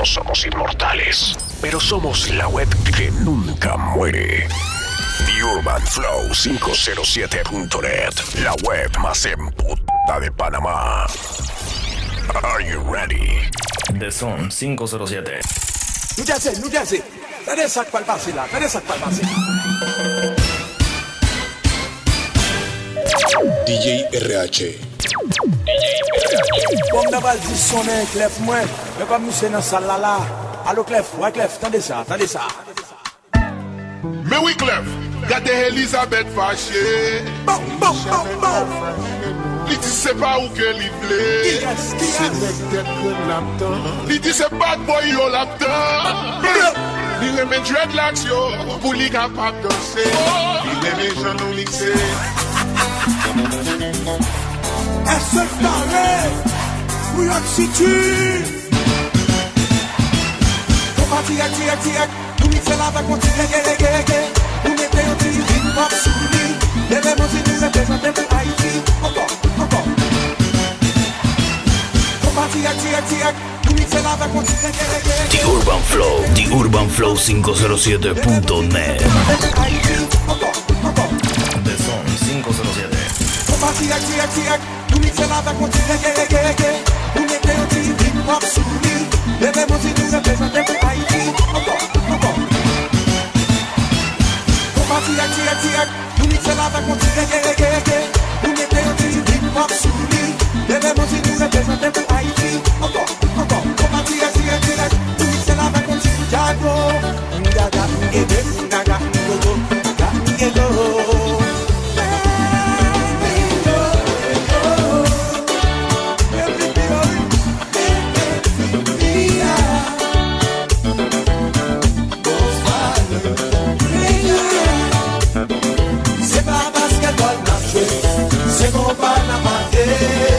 No somos inmortales, pero somos la web que nunca muere. TheUrbanFlow507.net, la web más emputada de Panamá. Are you ready? The Zone 507. New Jersey. Tenez ça pal passer là, DJ RH. Comme d'abord dit sonner Clef moi, mais comme monsieur dans salle là. Allô Clef, ouais Clef, attendez ça. Mais oui Clef, gardez Elisabeth fâchée. Bon. Il dit c'est pas où que il voulait. C'est mec tête que l'aptan. Il dit c'est bad boy yo l'aptan. Il remet dreadlocks yo pour li capable danser. Il remet genoux lixé. Est-ce que t'arrêt? Où y'en situe? On va tirer. Nous mixer la vague, on tire, nous mettez un petit hip-hop sous lui. Les mêmes aussi nous représentons pour Haïti. Encore. On va tirer. Nous mixer la vague, on tire, TheUrbanFlow507.net. The Zone 507. on va tirer. Nous mixer la vague, on tire, nous mettez un petit hip-hop sous lui. Les mêmes aussi nous représentons pour Haïti. Encore. On va tirer. Nous mixer la vague, on tire, nous mettez un petit hip-hop sous lui. Les mêmes aussi nous représentons pour Haïti. Encore. On va tirer. Nous mixer la vague, on tire, Jago. Gaga, c'est pas parce qu'elle doit marcher, c'est qu'on va la mater.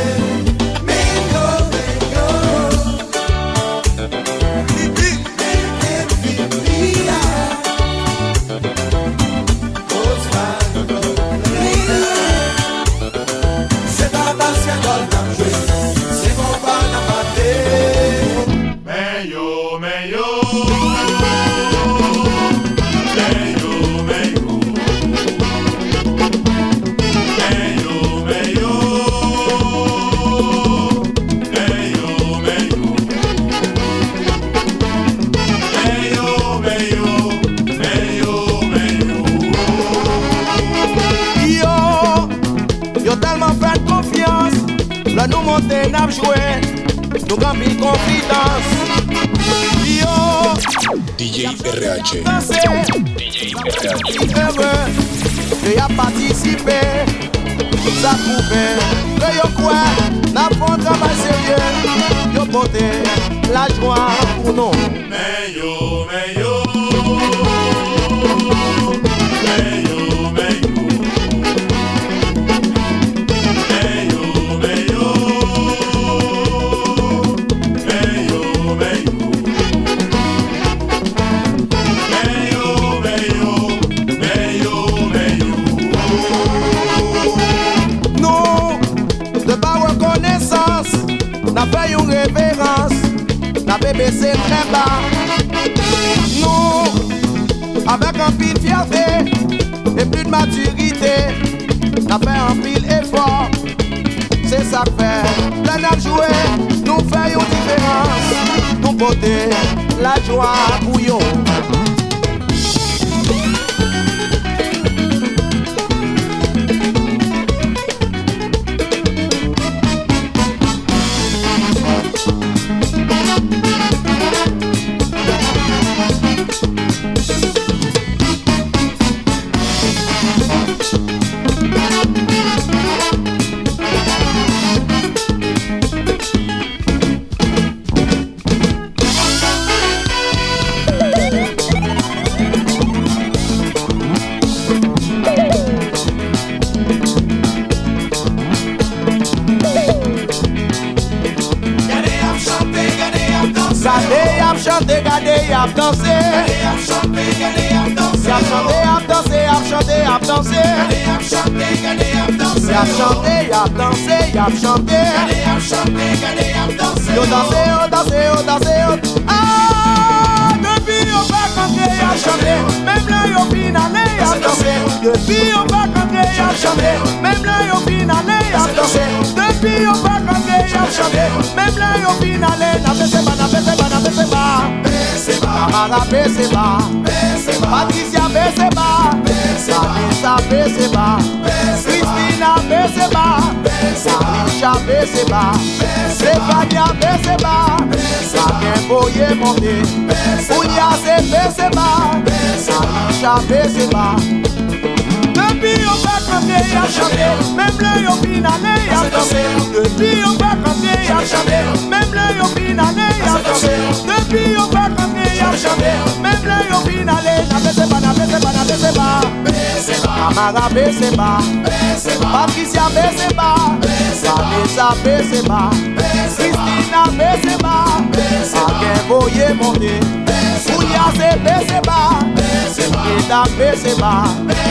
Nous monter, n'a joué, nous gagnons confidence. Yo, DJ RH. heureux de y a participé. Ça pouvait que yo quoi, n'a pas un travail sérieux. Yo porter la joie pour nous. Mais yo. N'a fait une révérence, n'a pas baissé très bas. Nous, avec un pile fierté et plus de maturité, n'a fait un pile effort. C'est ça que fait, là n'a joué, nous faisons une différence. Nous porter la joie pour yo. Gardez, ap danser. Yo danser, Depuis on va camper, y'a chanté. Même là y'a finalé, y'a dansé. Depuis on va camper, y'a chanté. Même là y'a finalé, n'a baissé pas, n'a baissé pas, n'a baissé pas. Baissé pas, Amara baissé pas. Baissé pas, Patricia baissé pas. Vanessa baissé pas. Christina baissé pas. Sarisha baissé pas. Stéphania baissé pas. Sakin Boye monté. Oulia c'est baissé pas. Sarisha baissé pas. Depuis on va camper, y'a chanté. Même là y'a finalé, y'a dansé. Depuis on va camper, y'a chanté. Même là y'a finalé, y'a dansé. Depuis on va camper, y'a chanté. Même là y'a finalé, n'a baissé pas, n'a baissé pas, n'a baissé pas. Baissé pas, Amara baissé pas. Baissé pas, Patricia baissé pas. Vanessa baissé pas. Christina baissé pas. Sakin Boye monté. Oulia c'est baissé pas. Eda baissé pas.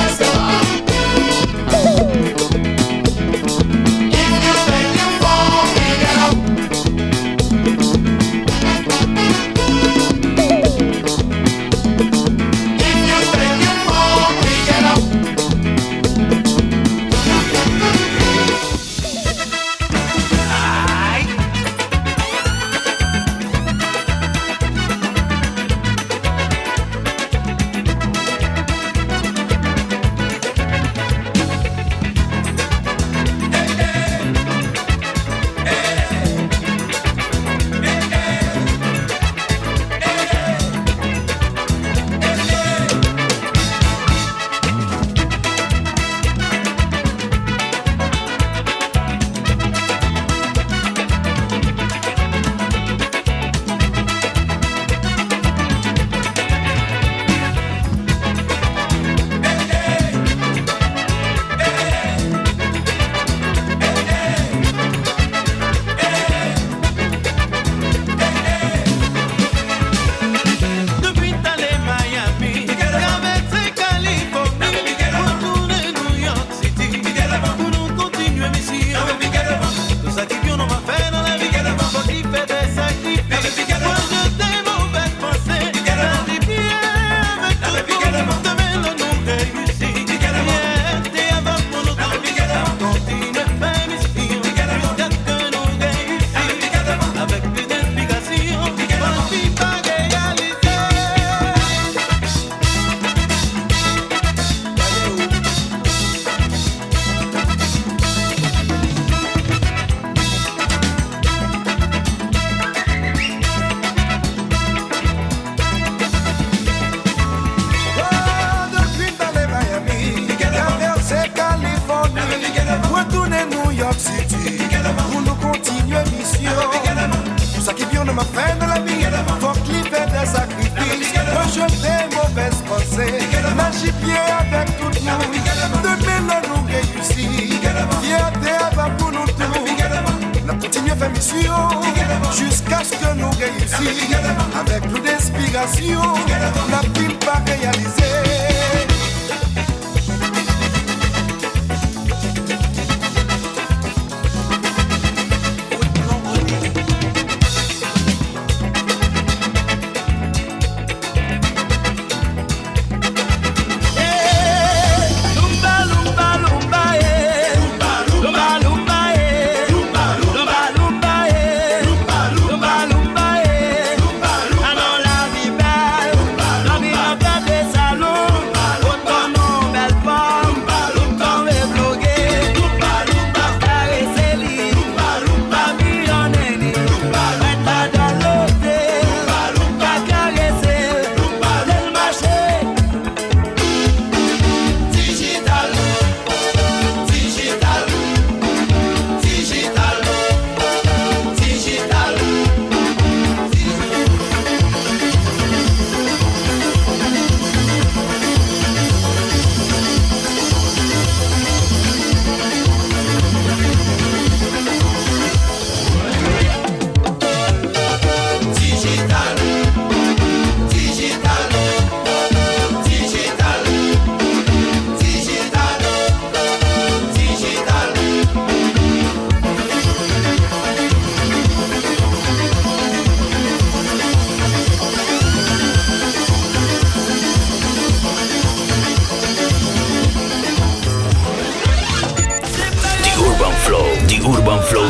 Jusqu'à ce que nous réussissions avec plus d'inspiration, n'a-t-il pas réalisé? Salon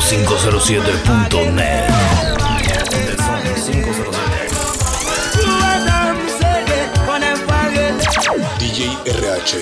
507.net. The Zone 507. DJ RH.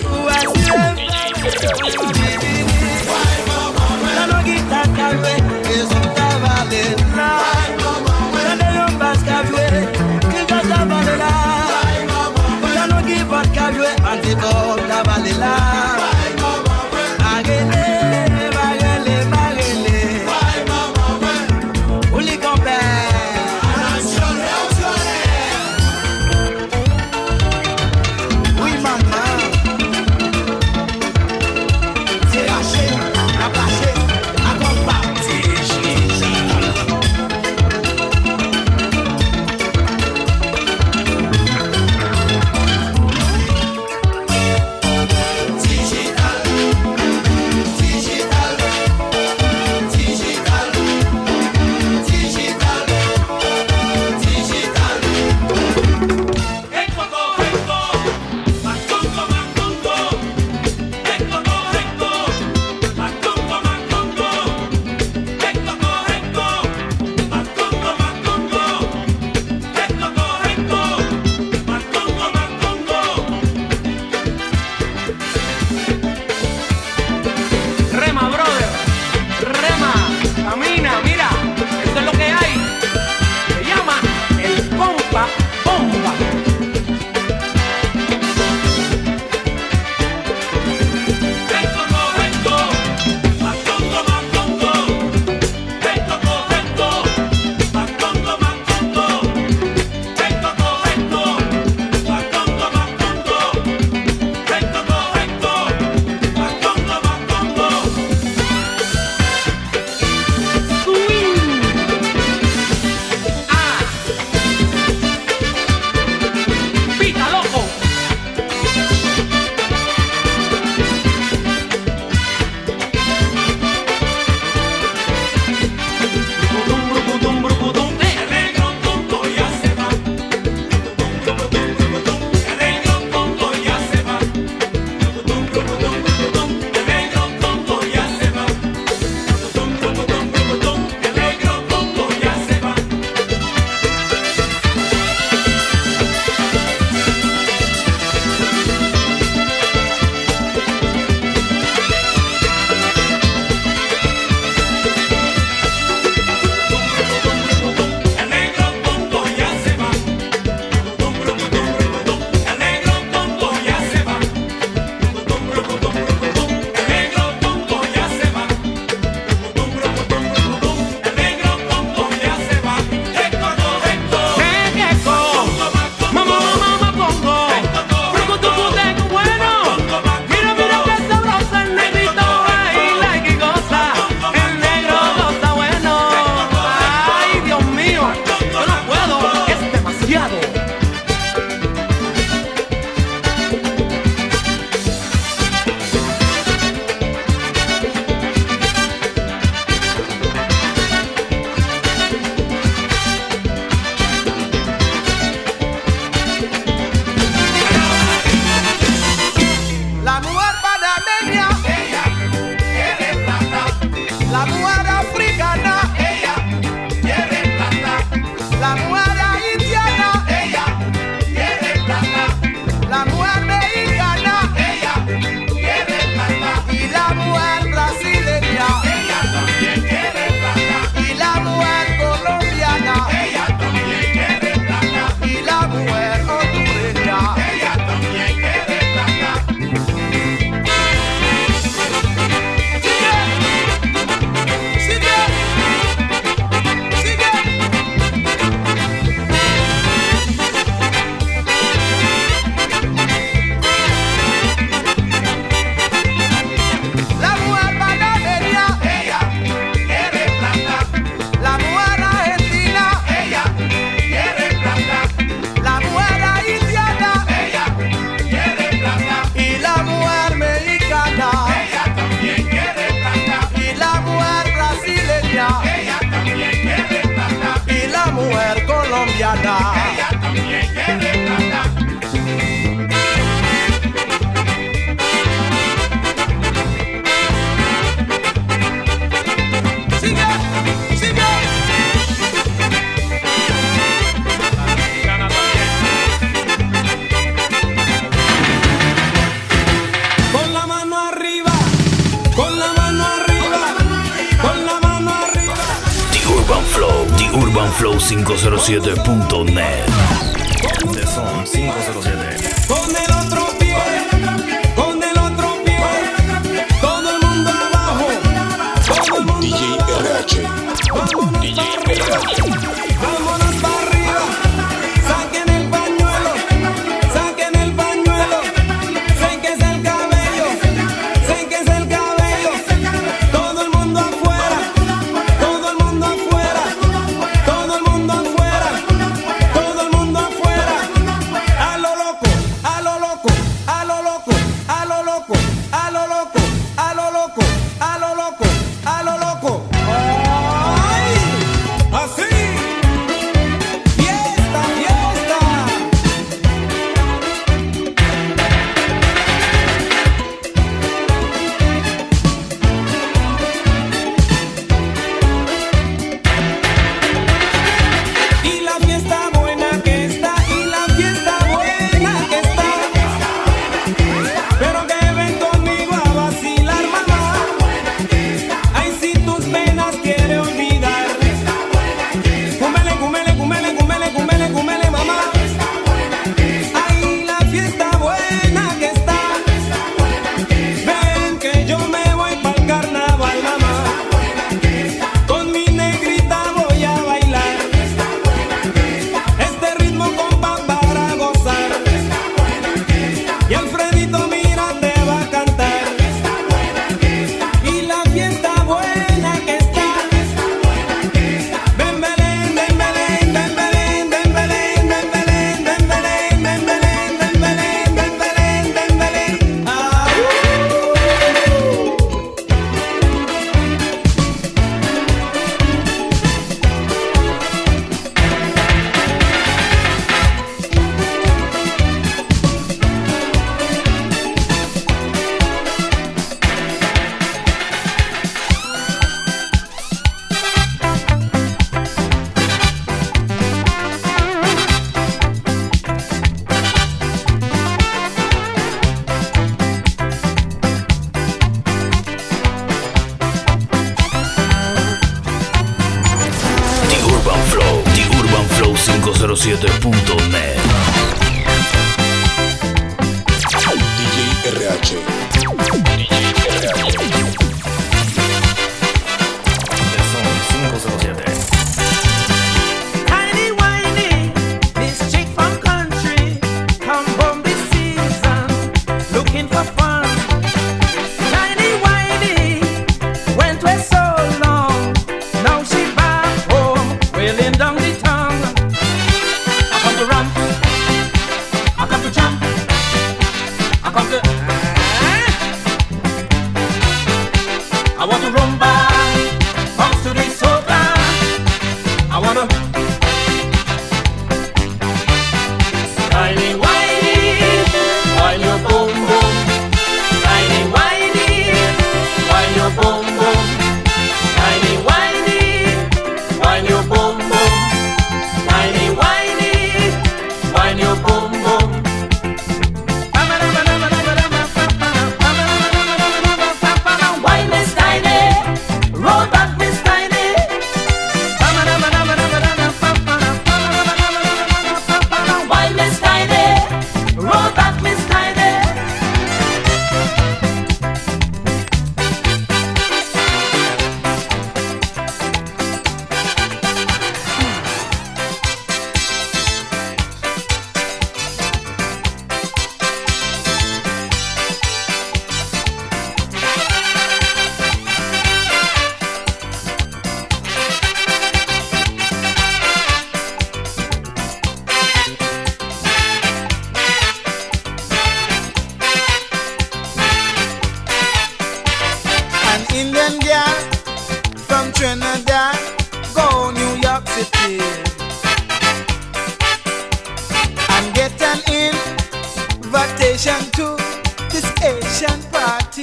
Sigue. TheZone507.net. TheZone507. Con el otro pie, con el otro pie, todo el mundo abajo, todo el mundo DJ RH. DJ RH. vámonos para arriba, saquen el pañuelo, séquese el cabello, todo el mundo afuera, todo el mundo afuera, todo el mundo afuera, todo el mundo afuera, a lo loco, a lo loco, a lo loco, a lo loco, a lo loco, a lo loco, a lo loco, a lo loco. ¡Ay! Así. Fiesta, fiesta. Y la fiesta buena que está, y la fiesta buena que está. Pero que ven conmigo a vacilar, mamá. Ay, si tus penas quiere olvidar. Cúmele, cúmele, cúmele, cúmele, cúmele, cúmele, mamá. Ay, la fiesta buena que está. Ven que yo me voy pa'l carnaval, mamá. Con mi negrita voy a bailar. Este ritmo compa para gozar. Y Alfredito mira te va a cantar. Y la fiesta buena que está. Ven Belén, ven Belén, ven Belén, ven Belén, ven Belén, ven Belén, ven Belén, ven Belén, ven Belén, ven Belén. Ah. TheUrbanFlow507.net. DJ RH. TheZone507. Tiny whiny, this chick from country, come home this season, looking for fun. Tiny whiny, went away so long, now she back home, wailing down the tongue. I come to ramp, I come to jump, I come to. I want to rumba, bounce to the soca. I wanna. Tiny whiny, while your boom boom. Tiny whiny, while your boom boom. Tiny whiny, while your boom boom. Tiny whiny, while your boom boom. Why Miss Tiny? Roll back Miss Tiny. Why Miss Tiny? Roll back Miss Tiny. An Indian girl from Trinidad, go New York City and get an invitation to this Asian party.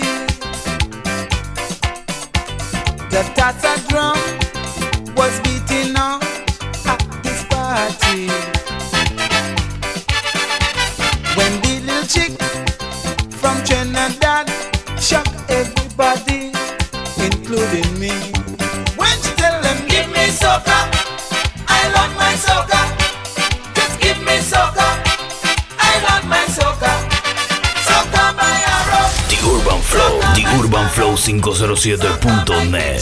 The Tata drum was beating out at this party. When the little chick from Trinidad shock everybody, including me. When she tell them, give me soca, I love my urbanflow507.net.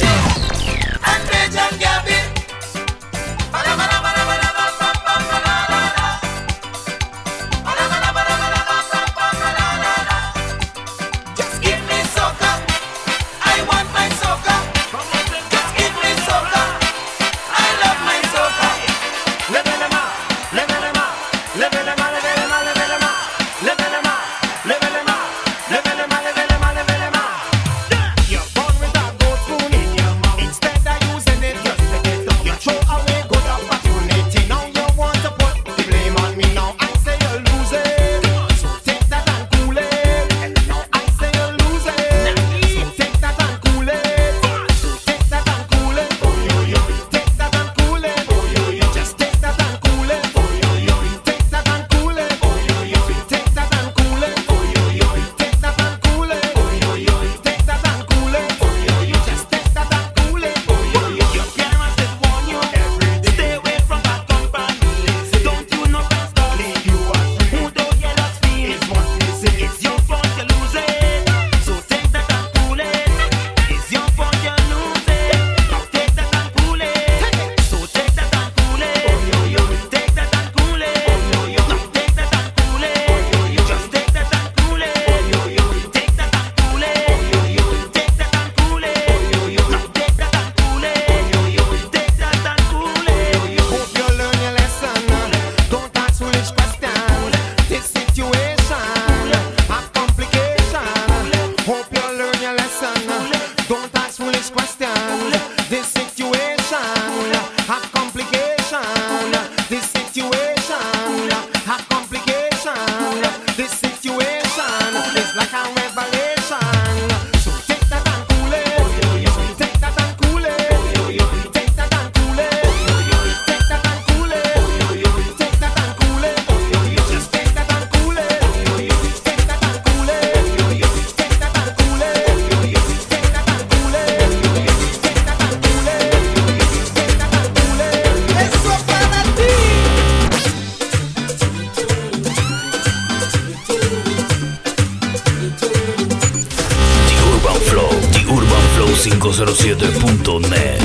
urbanflow507.net.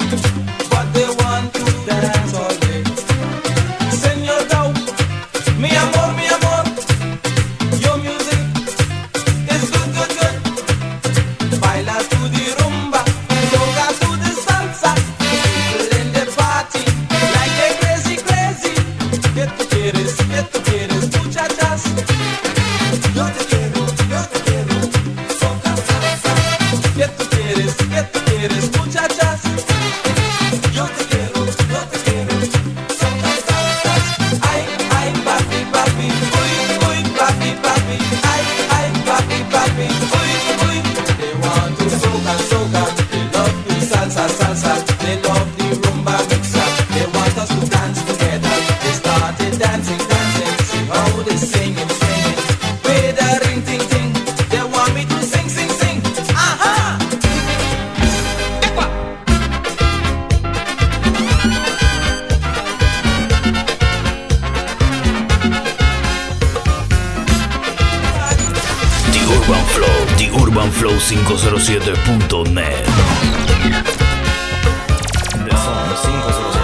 Me Urban Flow, TheUrbanFlow507.net. The Zone 507.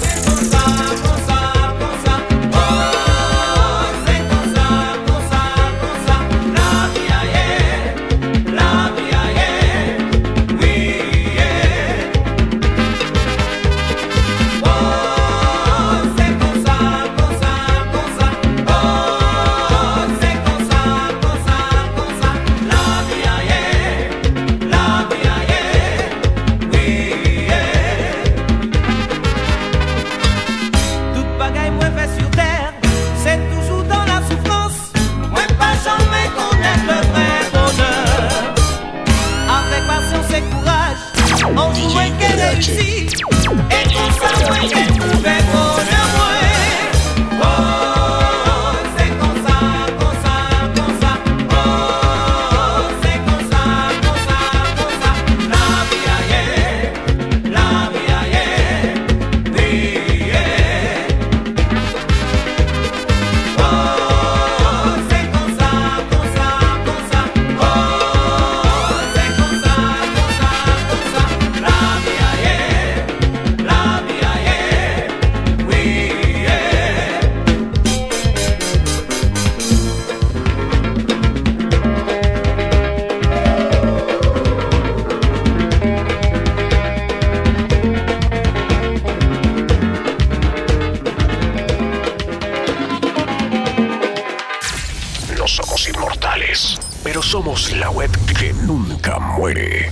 Somos inmortales, pero somos la web que nunca muere.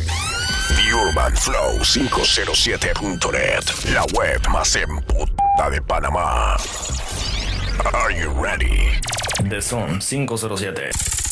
TheUrbanFlow507.net, la web más emputada de Panamá. Are you ready? The Zone 507.